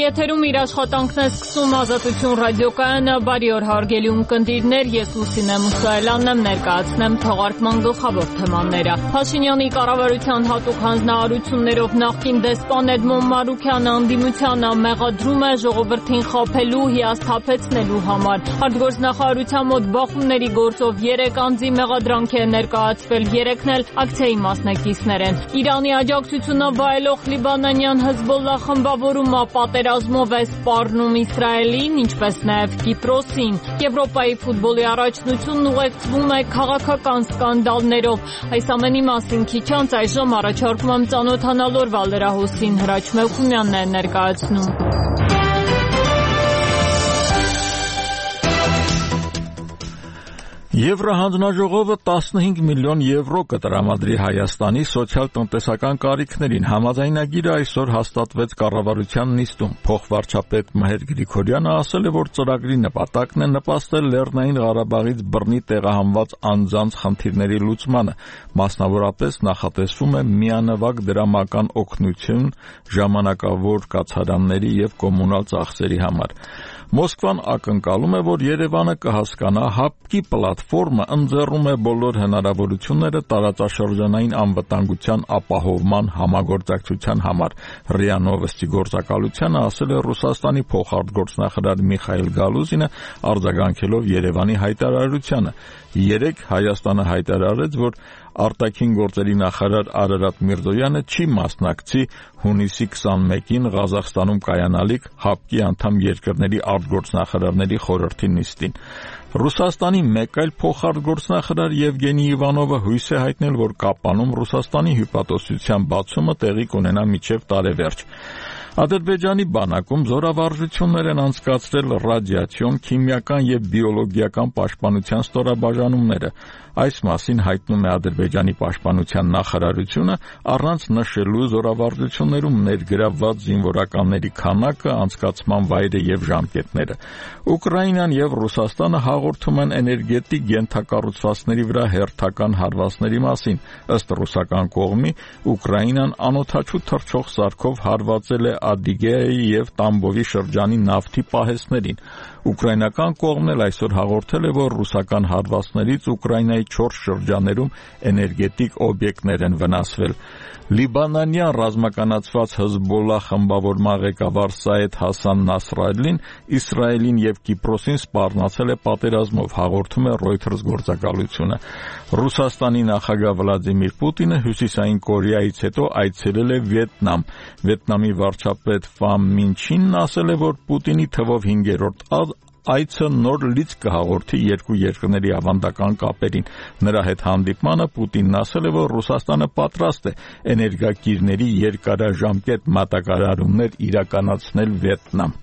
եթերում իր աշխատանքն է սկսում Ազատություն ռադիոկայանը, բարի օր հարգելի ունկնդիրներ, ես Լուսինե Մուսայելյանն եմ, ներկայացնեմ թողարկման գլխավոր թեմաները։ Փաշինյանի կառավարության հատուկ հանձնարարություններով նախկին դեսպան Էդմոն Մարուքյանը ընդդիմությանը մեղադրում է ժողովրդին խաբելու, հիասթափեցնելու համար։ Արտգործնախարարության մոտ բախումների գործով 3 անձի մեղադրանք է ներկայացվել, 3-ն էլ ակցիայի մասնակիցներ են։ Իրանի աջակցությունը վայելող լիբանանյան Հեզբոլլահ խմբավորումը պատերազմով է սպառնում Իսրայելին, ինչպես նաև Կիպրոսին։ Եվրոպայի ֆուտբոլի առաջնությունն ուղեկցվում է քաղաքական սկանդալներով։ Այս ամենի մասին քիչ անց այժմ առաջարկում եմ ծանոթանալ օրվա լրահոսին, Հրաչ Մելքումյանն է ներկայացնում։ Եվրահանձնաժողովը 15 միլիոն եվրո կտրամադրի Հայաստանի սոցիալ-տնտեսական կարիքներին։ Համաձայնագիրը այսօր հաստատվեց կառավարության նիստում։ Փոխվարչապետ Մհեր Գրիգորյանը ասել է, որ ծրագրի նպատակն է նպաստել Լեռնային Ղարաբաղից բռնի տեղահանված անձանց խնդիրների լուծմանը։ Մասնավորապես նախատեսվում է միանվագ դրամական օգնություն ժամանակավոր կացարանների եւ կոմունալ ծախսերի համար։ Մոսկվան ակնկալում է, որ Երևանը կհասկանա ՀԱՊԿ-ի պլատֆորմը ընձեռում է բոլոր հնարավորությունները տարածաշրջանային անվտանգության ապահովման համագործակցության համար։ ՌԻԱ Նովոստի գործակալությանը ասել է Ռուսաստանի փոխարտգործնախարար Միխայիլ Գալուզինը, արձագանքելով Երևանի հայտարարությանը։ Երեկ Հայաստանը հայտարարեց, որ արտաքին գործերի նախարար Արարատ Միրզոյանը չի մասնակցի հունիսի 21-ին Ղազախստանում կայանալիք ՀԱՊԿ-ի անդամ երկրների արտգործնախարարների խորհրդի նիստին։ Ռուսաստանի մեկ այլ փոխարտգործնախարար Եվգենի Իվանովը հույս է հայտնել, որ Կապանում Ռուսաստանի հյուպատոսության բացումը տեղի կունենա մինչև տարեվերջ։ Ադրբեջանի բանակում զորավարժություններ են անցկացրել ռադիացիոն, քիմիական եւ բիոլոգիական պաշտպանության ստորաբաժանումները։ Այս մասին հայտնում է Ադրբեջանի պաշտպանության նախարարությունը, առանց նշելու զորավարժություններում ներգրավված զինվորականների քանակը, անցկացման վայրը եւ ժամկետները։ Ուկրաինան եւ Ռուսաստանը հաղորդում են էներգետիկ ենթակառուցվածքների վրա հերթական հարվածների մասին։ Ըստ ռուսական կողմի, Ուկրաինան անօդաչու թռչող սարքով հարվածել է Ադիգեայի եւ Տամբովի շրջանի նավթի պահեստներին։ Ուկրաինական կողմն էլ այսօր հաղորդել է, որ ռուսական հարվածներից Ուկրաինայի 4 շրջաններում էներգետիկ օբյեկտներ են վնասվել։ Լիբանանյան ռազմականացված Հեզբոլլահ խմբավորման ղեկավար Սայեդ Հասան Նասրալին Իսրայելին եւ Կիպրոսին սպառնացել է պատերազմով, հաղորդում է Reuters գործակալությունը։ Ռուսաստանի նախագահ Վլադիմիր Պուտինը Հյուսիսային Կորեայից հետո այցելել է Վիետնամ։ Վիետնամի վարչապետ Ֆամ Մինչինն ասել է, որ Պուտինի թվով 5-րդ այցը նոր լիցք կհաղորդի երկու երկրների ավանդական կապերին։ Նրա հետ հանդիպմանը Պուտինն ասել է, որ Ռուսաստանը պատրաստ է էներգակիրների երկարաժամկետ մատակարարումներ իրականացնել Վիետնամ։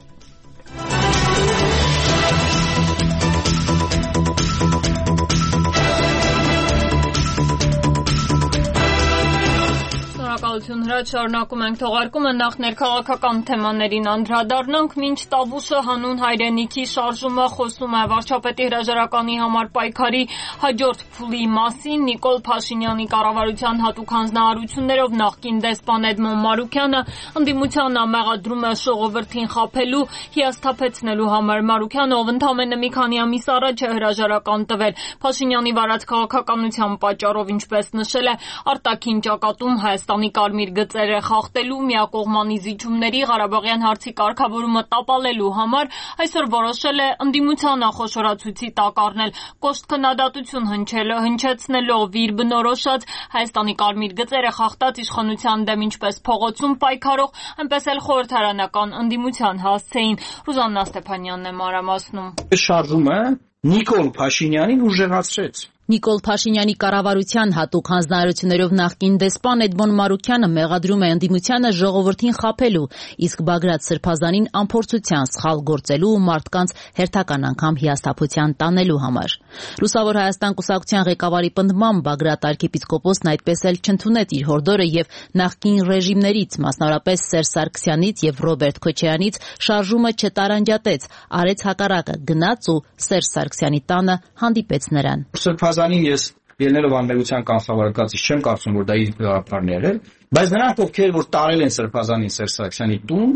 Հրաչ, շարունակում ենք թողարկումը, նախ ներքաղաքական թեմաներին անդրադառնանք։ Մինչ Տավուշը հանուն հայրենիքի շարժումը խոսում է վարչապետի հրաժարականի համար պայքարի հաջորդ փուլի մասին, Նիկոլ Փաշինյանի կառավարության հատուկ հանձնարարություններով նախկին դեսպան Էդմոն Մարուքյանը ընդդիմությանը մեղադրում է ժողովրդին խաբելու, հիասթափեցնելու համար։ Մարուքյանը, ով ընդամենը մի քանի ամիս առաջ է հրաժարական տվել Փաշինյանի վարած քաղաքականության պատճառով, ինչպես նշել է, արտաքին ճակատում Հայաստանի կարմիր գծերը խախտելու, միակողմանի զիջումների, Ղարաբաղյան հարցի կարգավորումը տապալելու համար այսօր որոշել է ընդդիմության նախոշորացույցի տակ առնել, կոշտ քննադատություն հնչեցնելով իր բնորոշած Հայաստանի կարմիր գծերը խախտած իշխանության դեմ ինչպես փողոցում պայքարող, այնպես էլ խորհրդարանական ընդդիմության հասցեին։ Ռուզաննա Ստեփանյանն է մանրամասնում։ Շարժումը Նիկոլ Փաշինյանին ուժեղացրեց։ Նիկոլ Փաշինյանի կառավարության հատուկ հանձնարարություններով նախկին դեսպան Էդմոն Մարուքյանը մեղադրում է ընդդիմությանը ժողովրդին խաբելու, իսկ Բագրատ Սրբազանին անփորձության, սխալ գործելու ու մարդկանց հերթական անգամ հիասթափության տանելու համար։ Լուսավոր Հայաստան կուսակցության ղեկավարի պնդմամբ Բագրատ arczepiskopոսն այդպես էլ չընդունեց իր հորդորը եւ նախկին ռեժիմներից, մասնավորապես Սերժ Սարգսյանից եւ Ռոբերտ Քոչարյանից շարժումը չտարանջատեց, արեց հակառակը, գնաց ու Սերժ Սարգսյանի տանը հանդիպեց նրան։ Սրբազանին ես ելնելով անմեղության կանխավարկածից չեմ կարծում, որ դա իր գաղափարն է եղել, բայց նրանք, ովքեր որ տարել են Սրբազանին Սերժ Սարգսյանի տուն,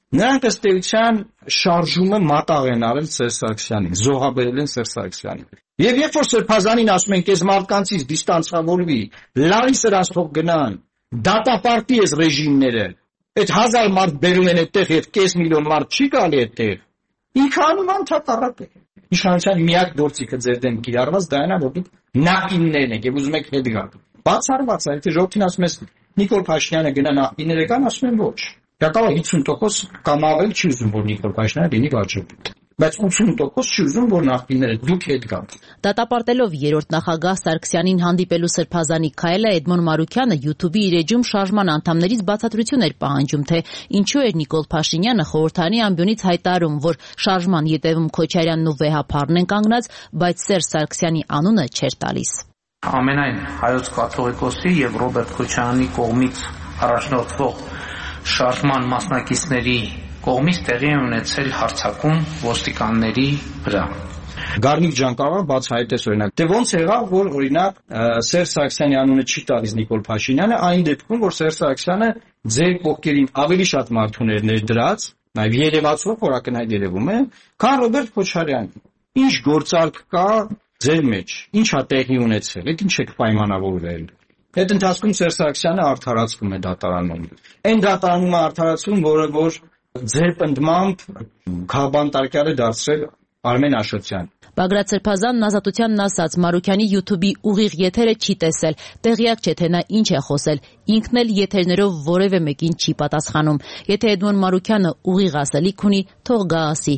Նրանք ըստ էության շարժումը մատաղ են արել Սերժ Սարգսյանին, զոհաբերել են Սերժ Սարգսյանին։ Եվ երբ որ Սրբազանին ասում են, «Քեզ մարդկանցից դիստանցավորվի, լարի սրանց թող գնան», դատապարտի ես ռեժիմները, այդ 1000 մարդ բերում են այդտեղ եւ կես միլիոն մարդ չի գալի այդտեղ։ Ինքը անում ընդհանրապես է։ Իշխանության միակ գործիքը ձեր դեմ կիրառված դա է, որ դուք նախիններն եք եւ ուզում եք հետ գալ։ Բացառված է, եթե ժողովրդին ասում ես Նիկոլ Փաշինյանը գնա նախինները կան, ասում են ոչ։ Դա 50% կամ ավել չի ուզում, որ Նիկոլ Փաշինյանը լինի վարչապետ։ Բայց 80% չի ուզում, որ նախինները դուք հետ գաք։ Դատապարտելով երրորդ նախագահ Սարգսյանին հանդիպելու Սրբազանի քայլը Էդմոն Մարուքյանը YouTube-ի իր էջում շարժման անդամներից բացատրություն էր պահանջում, թե ինչու էր Նիկոլ Փաշինյանը խորհրդարանի ամբիոնից հայտարարում, որ շարժման ետևում Քոչարյանն ու Վեհափարն են կանգնած, բայց Սերժ Սարգսյանի անունը չէր տալիս։ Ամենայն հայոց կաթողիկոսի եւ Ռոբերտ Քոչարյանի կողմից առաջնորդվող շարժման մասնակիցների կողմից տեղի ունեցել հարձակում ոստիկանների վրա։ Գառնիկ ջան կարող բացահայտես օրինակ, թե ոնց եղավ, որ օրինակ Սերժ Սարգսյանի անունը չի տալիս Նիկոլ Փաշինյանը, այն դեպքում, որ Սերժ Սարգսյանը ձեր կողքերին ավելի շատ մարդուներ ներդրած, նաև երևացող խորակնհայտ երևում է, քան Ռոբերտ Քոչարյանը։ Ինչ գործարք կա ձեր մեջ, ինչա տեղի ունեցել, այդ ինչ եք պայմանավորվել։ Այդ ընթացքում Սերժ Սարգսյանը արդարացվում է դատարանում։ Այն դատարանումը արդարացում, որ ձեր պնդմամբ քաղբանտարկյալ է դարձրել Արմեն Աշոտյան։ Բագրատ Սրբազանն Ազատությանն ասաց, Մարուքյանի YouTube-ի ուղիղ եթերը չի տեսել, տեղյակ չէ, թե նա ինչ է խոսել, ինքն էլ եթերներով որևէ մեկին չի պատասխանում։ Եթե Էդմոն Մարուքյանը ուղիղ ասելիք ունի, թող գա ասի։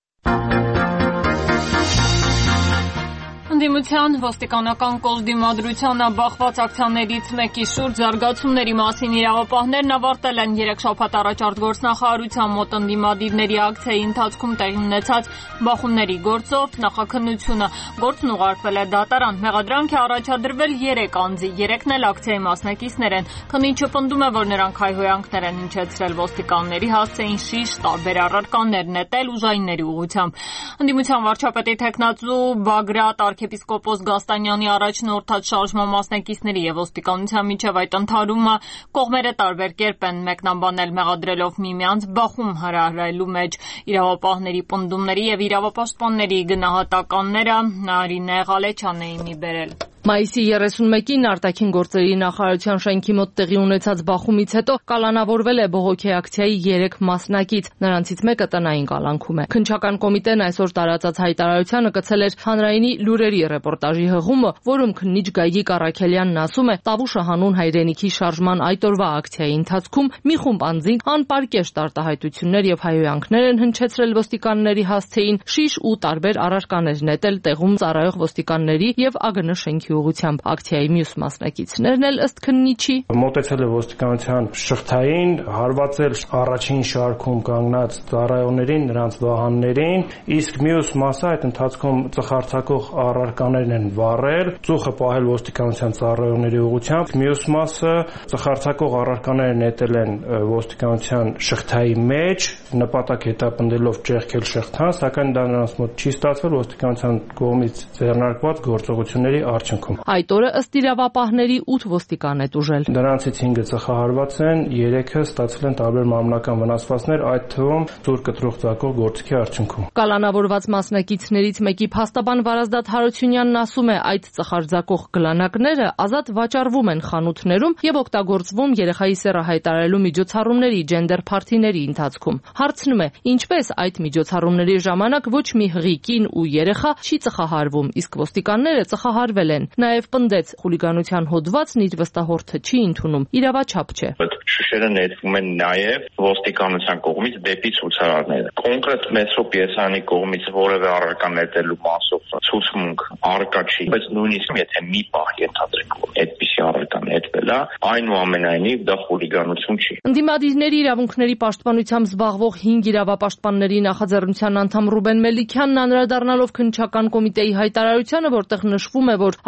Ընդդիմության ոստիկանական կողմդիմադրությանը բախված ակցիաներից մեկի շուրջ զարգացումների մասին իրավապահներն ավարտել են 3 շաբաթ առաջ արտգործնախարարության մոտ ընդդիմադիրների ակցիայի ընթացքում տեղի ունեցած բախումների գործով նախաքննությունը։ Գործն ուղարկվել է դատարան։ Մեղադրանք է առաջադրվել 3 անձի, 3-ն էլ ակցիայի մասնակիցներ են։ Քննիչը պնդում է, որ նրանք հայհոյանքներ են հնչեցրել ոստիկանների, հասցեին շիշ տարբեր առարկաներ նետել ուժայինների ուղղությամբ։ Ընդդիմության վարչապետի թեկնածու Բագրատ Արքեպիսկոպոս Գաստանյանի առաջնորդած շարժման մասնակիցների եւ ոստիկանության միջև այդ ընդհարումը կողմերը տարբեր կերպ են մեկնաբանել, մեղադրելով միմյանց բախում հրահրելու մեջ։ Իրավապահների պնդումների եւ իրավապաշտպանների գնահատականները Նարինե Ղալեչյանն մի բերել։ Մայիսի 31-ին արտաքին գործերի նախարարության շենքի մոտ տեղի ունեցած բախումից հետո կալանավորվել է բողոքի ակցիայի 3 մասնակից, նրանցից մեկը տնային կալանքում է։ Քննչական կոմիտեն այսօր տարածած հայտարարությանը կցել էր հանրայինի լուրերի ռեպորտաժի հղումը, որում քննիչ Գայգիկ Առաքելյանն ասում է, Տավուշը հանուն հայրենիքի շարժման այդ օրվա ակցիայի ընթացքում մի խումբ անձինք անպարկեշտ արտահայտություններ եւ հայհոյանքներ են հնչեցրել ոստիկանների հասցեին, շիշ ու տարբեր առարկաներ նետել տեղում ծառայող ոստիկանների եւ ԱԳՆ շենքի ուղղությամբ։ Ակցիայի մյուս մասնակիցներն էլ ըստ քննիչի մոտեցել է ոստիկանության շղթային, հարվածել առաջին շարքում կանգնած ծառայողներին, նրանց վահաններին, իսկ մյուս մասը այդ ընթացքում ծխարցակող առարկաներն են վառել, ծուխը պահել ոստիկանության ծառայողների ուղղությամբ, մյուս մասը ծխարցակող առարկաները նետել են ոստիկանության շղթայի մեջ, նպատակ հետապնդելով ճեղքել շղթան, սակայն դա նրանց մոտ չի ստացվել ոստիկանության կողմից ձեռնարկված գործողությունների արդյունքում։ Այդ օրը ըստ իրավապահների 8 ոստիկան է տուժել։ Նրանցից 5-ը ծխահարված են, 3-ը ստացել են տարբեր մարմնական վնասվածքներ, այդ թվում ծուր կտրող ծակող գործիքի արդյունքում։ Կալանավորված մասնակիցներից մեկի փաստաբան Վարազդատ Հարությունյանն ասում է, այդ ծխարձակող գլանակները ազատ վաճառվում են խանութներում եւ օգտագործվում երեխայի սեռը հայտարարելու միջոցառումների, ջենդեր փարթիների ընթացքում։ Հարցնում է, ինչպես այդ միջոցառումների ժամանակ ոչ մի հղի կին ու երեխա չի ծխահարվում, իսկ ոստիկանները ծխահարվել են։ Նաև պնդեց, խուլիգանության հոդվածն իր վստահորդը չի ընդունում, իրավաչափ չէ։ Շշերը նետվում են նաև ոստիկանության կողմից դեպի ցուցարարները։ Կոնկրետ մետրո պիեսանի կողմից որևէ առարկա նետելու մասով ցուցմունք առկա չի, բայց նույնիսկ եթե մի պահ ենթադրենք, որ այդպիսի առարկա նետվել է, այնուամենայնիվ դա խուլիգանություն չի։ Ընդդիմադիրների իրավունքների պաշտպանությամբ զբաղվող 5 իրավապաշտպանների նախաձեռնության անդամ Ռուբեն Մելիքյանն անդրադառնալով քննչական կոմիտեի հայտարարությանը, որտեղ նշվում է, որ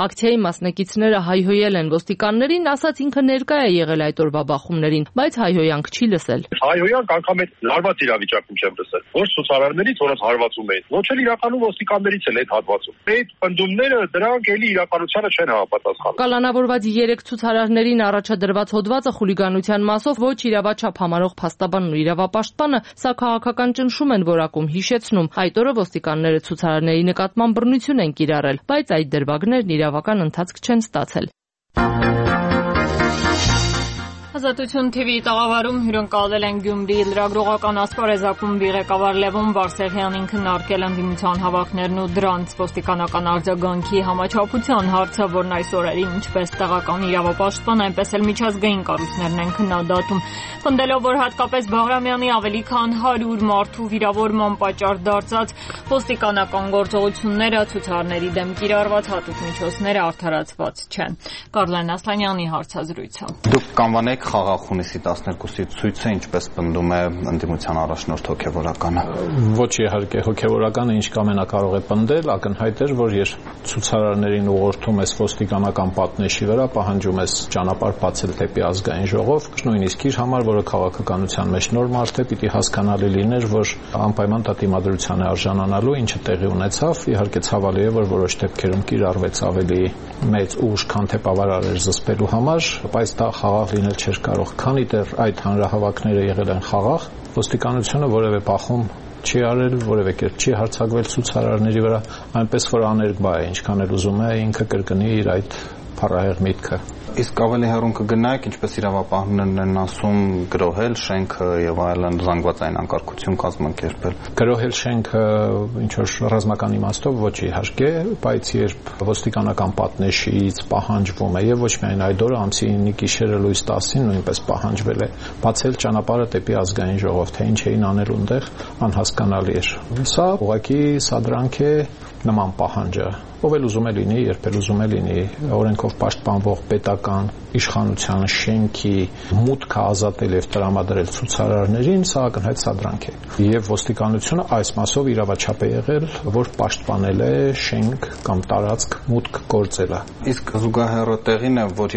ակցիայի մասնակիցները հայհոյել են ոստիկաններին, ասաց ինքը ներկա է եղել այդ օրվա բախումներին, բայց հայհոյանք չի լսել։ Հայհոյանք անգամ այդ լարված իրավիճակում չեմ լսել։ Ոչ ցուցարարներից, որոնց հարվածում էին, ոչ էլ իրականում ոստիկաններից էլ այդ հատվածում։ Այդ պնդումները դրանք էլի իրականությանը չեն համապատասխանում։ Կալանավորված 3 ցուցարարներին առաջադրված հոդվածը խուլիգանության մասով ոչ իրավաչափ համարող փաստաբանն ու իրավապաշտպանը սա քաղաքական ճնշում են որակում, հիշեցնում։ Այդ օրը ոստիկանները ցուցարարների նկատմամբ բռնություն են կիրառել, բայց այդ դրվագներն իրավական ընթացք չեն ստացել։ Ազատություն TV-ի տաղավարում հյուրընկալել են Գյումրիի լրագրողական ասպարեզակումբի ղեկավար Լևոն Բարսեղյանին քննարկել ընդդիմության հավաքներն ու դրանց ոստիկանական արձագանքի համաչափության հարցը, որն այս օրերին ինչպես տեղական իրավապաշտպան, այնպես էլ միջազգային կառույցներն են քննադատում, պնդելով, որ հատկապես Բաղրամյանի ավելի քան 100 մարդու վիրավորման պատճառ դարձած ոստիկանական գործողությունները ցուցարարների դեմ կիրառված հատուկ միջոցները արդարացված չեն։ Կարլեն Ասլանյանի հարցազրույցը։ Դուք կանվանեք խաղաղ հունիսի 12-ի ցույցը ինչպես պնդում է ընդդիմության առաջնորդ հոգևորականը։ Ոչ իհարկե հոգևորականը ինչ կամենա կարող է պնդել, ակնհայտ էր, որ երբ ցուցարարներին ուղղորդում ես ոստիկանական պատնեշի վրա, պահանջում ես ճանապարհ բացել դեպի ազգային ժողով, նույնիսկ իր համար, որը քաղաքականության մեջ նոր մարդ է, պիտի հասկանալի լիներ, որ անպայման դատիմադրության է արժանանալու, ինչը տեղի ունեցավ, իհարկե ցավալի է, որ որոշ դեպքերում կիրառվեց ավելի մեծ ուժ, քան թե բավարար էր զսպելու համար, բայց դա խաղաղ լինել չէր կարող, քանի դեռ այդ հանրահավաքները եղել են խաղաղ, ոստիկանությունը որևէ բախում չի արել, որևէ կերպ չի հարձակվել ցուցարարների վրա, այնպես որ աներկբա է, ինչքան էլ ուզում է ինքը կրկնի իր այդ փառահեղ միտքը։ Իսկ ավելի հեռուն կգնայք, ինչպես իրավապահներն են ասում, գրոհել շենքը եւ այլն, զանգվածային անկարգություն կազմակերպել։ Գրոհել շենքը ինչ որ ռազմական իմաստով ոչ իհարկե, բայց երբ ոստիկանական պատնեշից պահանջվում է եւ ոչ միայն այդ օրը ամսի 9-ի գիշերը լույս 10-ին նույնպես պահանջվել է բացել ճանապարհը դեպի ազգային ժողով, թե ինչ էին անել այնտեղ անհասկանալի էր։ Սա ուղղակի սադրանք է նման պահանջը, ով էլ ուզում է լինի, երբ էլ ուզում է լինի, օրենքով պաշտպանվող պետական իշխանության շենքի մուտքը ազատել եւ տրամադրել ցուցարարներին, սա ակնհայտ սադրանք է։ Եվ ոստիկանությունը այս մասով իրավաչափ է եղել, որ պաշտպանել է շենք կամ տարածք մուտք գործելը։ Իսկ զուգահեռը տեղին է, որ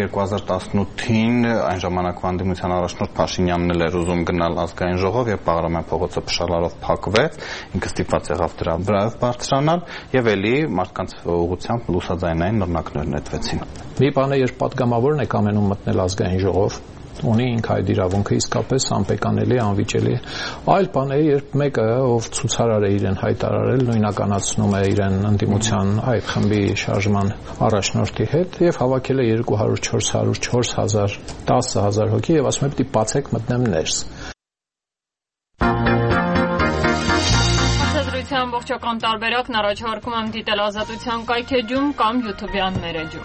2018-ին այն ժամանակվա ընդդիմության առաջնորդ Փաշինյանն էլ էր ուզում գնալ ազգային ժողով եւ Բաղրամյան փողոցը փշալարով փակվեց, ինքը ստիպված եղավ դրա վրայով բարձրանալ եւ էլի մարդկանց ուղղությամբ լուսաձայնային նռնակներ նետվեցին։ Մի բան է, երբ պատգամավորն է կամենում մտնել ազգային ժողով, ունի ինքը այդ իրավունքը իսկապես անպեկանելի, անվիճելի։ Այլ բան է, երբ մեկը, ով ցուցարար է իրեն հայտարարել, նույնականացնում է իրեն ընդդիմության այդ խմբի շարժման առաջնորդի հետ եւ հավաքել է 200, 400, 4000, 10000 հոգի եւ ասում է պիտի բացեք մտնեմ ներս։ Ամբողջական տարբերակն առաջարկում եմ դիտել Ազատության կայքեջում կամ YouTube-յան մեր էջում։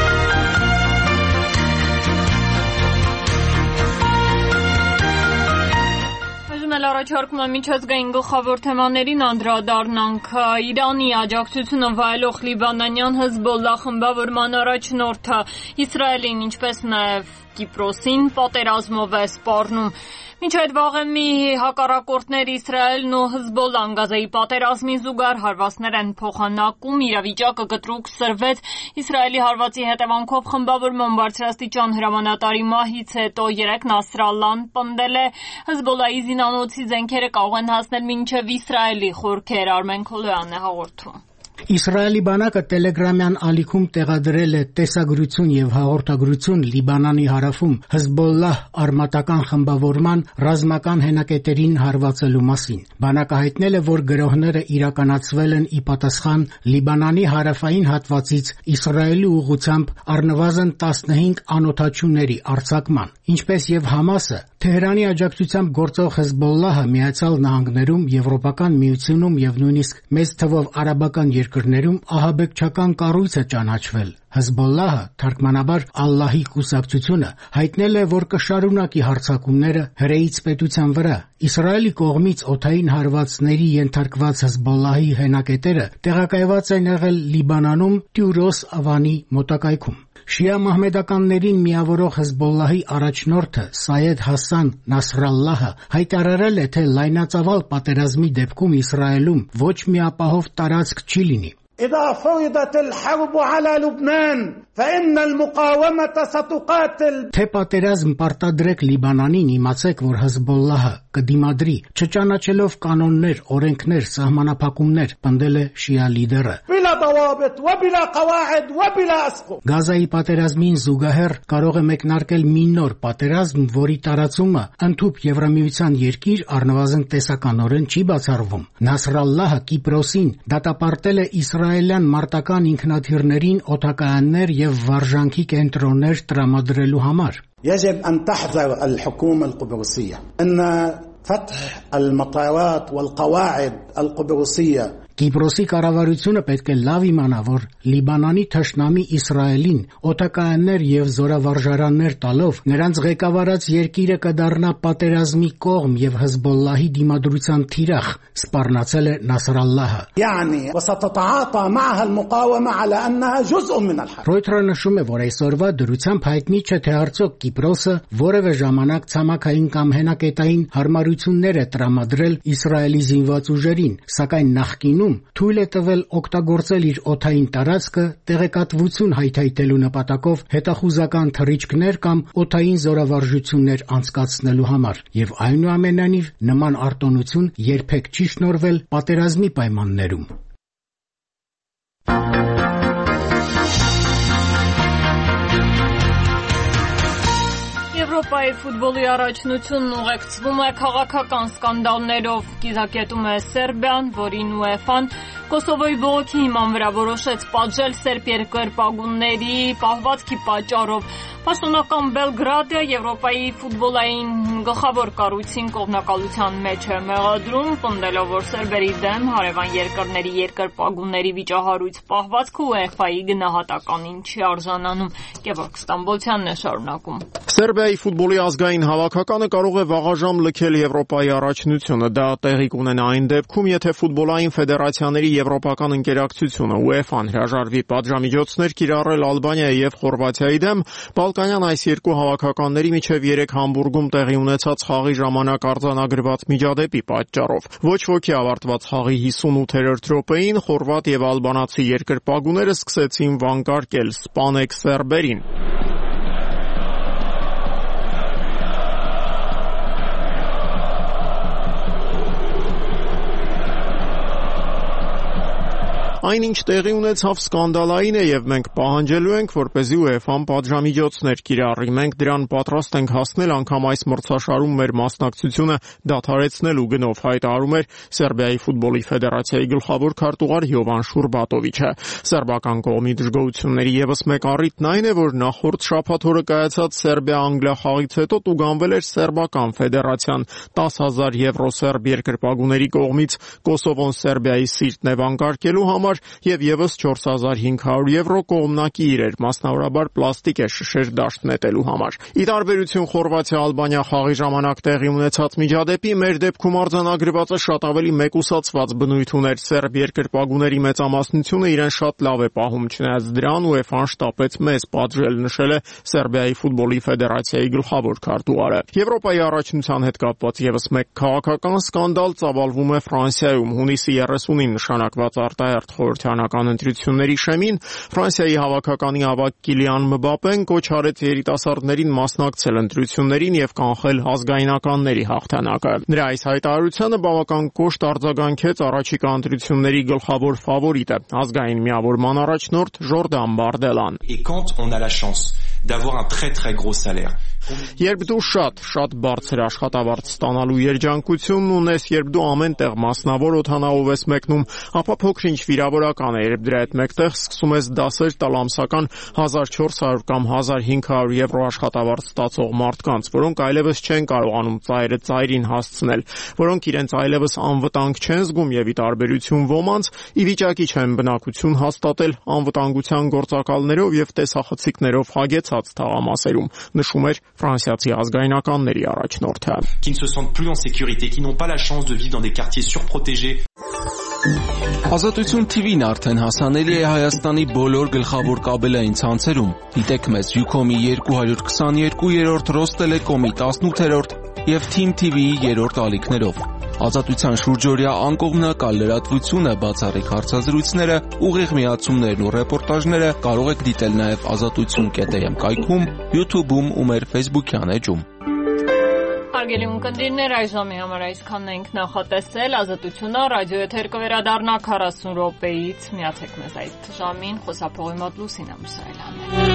Այժմ էլ առաջարկում եմ միջազգային գլխավոր թեմաներին անդրադառնանք։ Իրանի աջակցությունը վայելող լիբանանյան Հեզբոլլահ խմբավորման առաջնորդը Իսրայելին, ինչպես նաև Կիպրոսին պատերազմով է սպառնում։ Մինչ այդ վաղեմի հակառակորդներ Իսրայելն ու Հեզբոլլահն Գազայի պատերազմին զուգահեռ հարվածներ են փոխանակում, իրավիճակը կտրուկ սրվեց Իսրայելի հարվածի հետևանքով խմբավորման բարձրաստիճան հրամանատարի մահից հետո 3 Նասրալլան պնդել է Հեզբոլլահի զինանոցի զենքերը կարող են հասնել մինչև Իսրայելի խորքեր, Արմեն Քոլոյանն է հաղորդում։ Իսրայելի բանակը տելեգրամյան ալիքում տեղադրել է տեսագրություն եւ հաղորդագրություն Լիբանանի հարավում Հեզբոլլահ արմատական խմբավորման ռազմական հենակետերին հարվածելու մասին։ Բանակը հայտնել է, որ գրոհները իրականացվել են ի պատասխան Լիբանանի հարավային հատվածից Իսրայելի ուղղությամբ առնվազն 15 անօդաչուների արձակման։ Ինչպես եւ Համասը, Թեհրանի աջակցությամբ գործող Հեզբոլլահը Միացյալ Նահանգներում, Եվրոպական միությունում եւ նույնիսկ մեծ թվով արաբական երկրներում ահաբեկչական կառույց է ճանաչվել։ Հեզբոլլահը, թարգմանաբար Ալլահի կուսակցությունը, հայտնել է, որ կշարունակի հարձակումները հրեից պետության վրա։ Իսրայելի կողմից օդային հարվածների ենթարկված Հեզբոլլահի հենակետերը տեղակայված են եղել Լիբանանում Տյուրոս ավանի մոտակայքում։ Շիա մահմեդականներին միավորող Հեզբոլլահի առաջնորդը Սայեդ Հասան Նասրալլահը հայտարարել է, թե լայնածավալ պատերազմի դեպքում Իսրայելում ոչ մի ապահով տարածք չի լինի։ إذا فرضت الحرب على لبنان فإن المقاومة ستقاتل. Թե պատերազմ պարտադրեք Լիբանանին, իմացեք, որ Հեզբոլլահը կդիմադրի, չճանաչելով կանոններ, օրենքներ, սահմանափակումներ, պնդել է շիա լիդերը։ بلا ضوابط وبلا قواعد وبلا أسقف. Գազայի պատերազմին զուգահեռ կարող է մեկնարկել մի նոր պատերազմ, որի տարածումը ընդհուպ Եվրամիության երկիր առնվազն տեսականորեն չի բացառվում։ Նասրալլահը Կիպրոսին դատապարտել է իսրայելյան մարտական ինքնաթիռներին օդակայաններ եւ վարժանքի կենտրոններ տրամադրելու համար։ يجب أن تحذر الحكومة القبرصية أن فتح المطارات والقواعد القبرصية. Կիպրոսի կառավարությունը պետք է լավ իմանա, որ Լիբանանի թշնամի Իսրայելին օդակայաններ եւ զորավարժարաններ տալով նրանց ղեկավարած երկիրը կդառնա պատերազմի կողմ եւ Հեզբոլլահի դիմադրության թիրախ, սպառնացել է Նասրալլահը։ يعني وستتعاطى معها المقاومة على أنها جزء من الحرب. Ռոյթերը նշում է, որ այսօրվա դրությամբ հայտնի չէ, թե արդյոք Կիպրոսը որևէ ժամանակ ցամաքային կամ հենակետային հարմարություններ է տրամադրել Իսրայելի զինված ուժերին, սակայն նախկինում թույլ է տվել օգտագործել իր օդային տարածքը տեղեկատվություն հայթայթելու նպատակով հետախուզական թռիչքներ կամ օդային զորավարժություններ անցկացնելու համար, եւ այնուամենայնիվ նման արտոնություն երբեք չի շնորհվել պատերազմի պայմաններում։ Եվրոպայի ֆուտբոլի առաջնությունն ուղեկցվում է քաղաքական սկանդալներով, կիզակետում է Սերբիան, որին ՈՒԵՖԱ-ն Կոսովոյի բողոքի հիման վրա որոշեց պատժել սերբ երկրպագուների պահվածքի պատճառով։ Պաշտոնական Բելգրադը Եվրոպայի ֆուտբոլային գլխավոր կառույցին կողմնակալության մեջ է մեղադրում, պնդելով, որ սերբերի դեմ հարևան երկրների երկրպագուների վիճահարույց պահվածքը ՈՒԵՖԱ-ի գնահատականին չի արժանանում։ Գևորգ Ստամբոլցյանն է շարունակում։ Սերբիայի ֆուտբոլի ազգային հավաքականը կարող է վաղաժամ լքել Եվրոպայի առաջնությունը։ Դա տեղի կունենա այն դեպքում, եթե ֆուտբոլային ֆեդերացիաների եվրոպական ընկերակցությունը ՈՒԵՖԱ-ն հրաժարվի պատժամիջոցներ կիրառել Ալբանիայի եւ Խորվաթիայի դեմ, Բալկանյան այս երկու հավաքականների միջև 3 Համբուրգում տեղի ունեցած խաղի ժամանակ արձանագրված միջադեպի պատճառով։ Ոչ ոքի ավարտված խաղի 58-րդ րոպեին խորվատ եւ ալբանացի երկրպագուները սկսեցին վանկարկել սպանեք սերբերին։ Այնինչ տեղի ունեցավ սկանդալային է եւ մենք պահանջելու ենք, որպեսզի ՈՒԵՖԱ-ն պատժամիջոցներ կիրառի։ Մենք դրան պատրաստ ենք հասնել անգամ այս մրցաշարում մեր մասնակցությունը դադարեցնելու գնով, հայտարարում էր Սերբիայի ֆուտբոլի ֆեդերացիայի գլխավոր քարտուղար Յովան Շուրբատովիչը։ Սերբական կողմի դժգոհությունների եւս մեկ առիթն այն է, որ նախորդ շաբաթ օրը կայացած Սերբիա-Անգլիա խաղից հետո տուգանվել էր Սերբական ֆեդերացիան 10,000 եվրո սերբ երկրպագուների կողմից Կոսովոն Սերբիայի սիրտն է վանկարկելու համար եւ եւս 4500 եվրո կողմնակի իրեր, մասնավորաբար պլաստիկ է շշեր դաշտ նետելու համար։ Ի տարբերություն Խորվաթիա-Ալբանիա խաղի ժամանակ տեղի ունեցած միջադեպի, մեր դեպքում արձանագրվածը շատ ավելի մեկուսացված բնույթ ուներ։ Սերբ երկրպագուների մեծամասնությունը իրեն շատ լավ է պահում, չնայած դրան ՈՒԵՖԱ-ն շտապեց մեզ պատժել, նշել է Սերբիայի ֆուտբոլի ֆեդերացիայի գլխավոր քարտուղարը։ Եվրոպայի առաջնության հետ կապված եւս մեկ քաղաքական սկանդալ ծավալվում է Ֆրանսիայում։ Հունիսի 30-ին նշանակված արտահերթ խորհրդարանական ընտրությունների շեմին Ֆրանսիայի հավաքականի ավագ Կիլիան Մբապեն կոչ արեց երիտասարդներին մասնակցել ընտրություններին եւ կանխել ազգայնականների հաղթանակը։ Նրա այս հայտարարությանը բավական կոշտ արձագանքեց առաջիկա ընտրությունների գլխավոր ֆավորիտը, ազգային միավորման առաջնորդ Ժորդան Բարդելան։ Et quand on a la chance d'avoir un très gros salaire. Երբ դու շատ բարձր աշխատավարձ ստանալու երջանկությունն ունես, երբ դու ամեն տեղ մասնավոր օդանավով ես մեկնում, ապա փոքր-ինչ վիրավորական է, երբ դրա հետ մեկտեղ սկսում ես դասեր տալ ամսական 1400 կամ 1500 եվրո աշխատավարձ ստացող մարդկանց, որոնք այլևս չեն կարողանում ծայրը ծայրին հասցնել, որոնք իրենց այլևս անվտանգ չեն զգում եւ ի տարբերություն ոմանց ի վիճակի չեն բնակություն հաստատել անվտանգության գործակալներով եւ տեսախցիկներով հագեցած թաղամասերում, նշում էր ֆրանսիացի ազգայնականների առաջնորդը։ Qui ne se sentent plus en sécurité, qui n'ont pas la chance de vivre dans des quartiers surprotégés. Ազատություն TV-ն արդեն հասանելի է Հայաստանի բոլոր գլխավոր կաբելային ցանցերում։ Դիտեք մեզ Ucom-ի 222-րդ, Rosttelecom-ի 18-րդ եւ Team TV-ի 3-րդ ալիքներով։ Ազատության շուրջօրյա անկողմնակալ լրատվությունը, բացառիկ հարցազրույցները, ուղիղ միացումներն ու ռեպորտաժները կարող եք դիտել նաև azatutsun.am կայքում, YouTube-ում ու մեր Facebook-յան էջում։ Հարգելի ունկնդիրներ, այս ժամի համար այսքանն ենք նախատեսել։ Ազատությունը ռադիոեթեր կվերադառնա 40 րոպեից։ Միացեք մեզ այդ ժամին, խոսափողի մոտ Լուսինե Մուսայելյանն է։